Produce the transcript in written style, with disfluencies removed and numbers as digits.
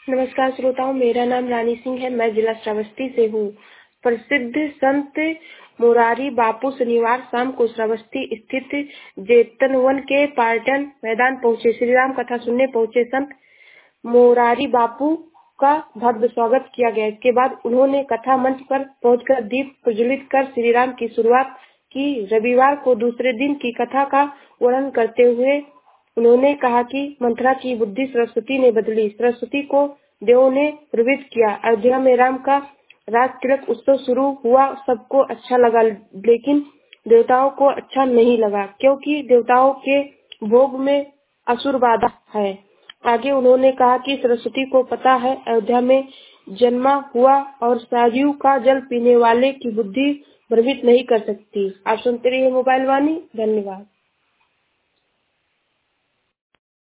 नमस्कार श्रोताओं, मेरा नाम रानी सिंह है। मैं जिला श्रावस्ती से हूँ। प्रसिद्ध संत मुरारी बापू शनिवार शाम को श्रावस्ती स्थित जेतवन के पर्यटन मैदान पहुँचे। श्री राम कथा सुनने पहुँचे संत मुरारी बापू का भव्य स्वागत किया गया। इसके बाद उन्होंने कथा मंच पर पहुंचकर दीप प्रज्वलित कर श्री राम की शुरुआत की। रविवार को दूसरे दिन की कथा का वर्णन करते हुए उन्होंने कहा कि मंथरा की बुद्धि सरस्वती ने बदली, सरस्वती को देवों ने प्रवृत्त किया। अयोध्या में राम का राज तिलक उत्सव शुरू हुआ। सबको अच्छा लगा, लेकिन देवताओं को अच्छा नहीं लगा, क्योंकि देवताओं के भोग में असुर बाधा है। आगे उन्होंने कहा कि सरस्वती को पता है अयोध्या में जन्मा हुआ और सरयू का जल पीने वाले की बुद्धि भ्रमित नहीं कर सकती। आप सुनते रहिए मोबाइल वाणी। धन्यवाद।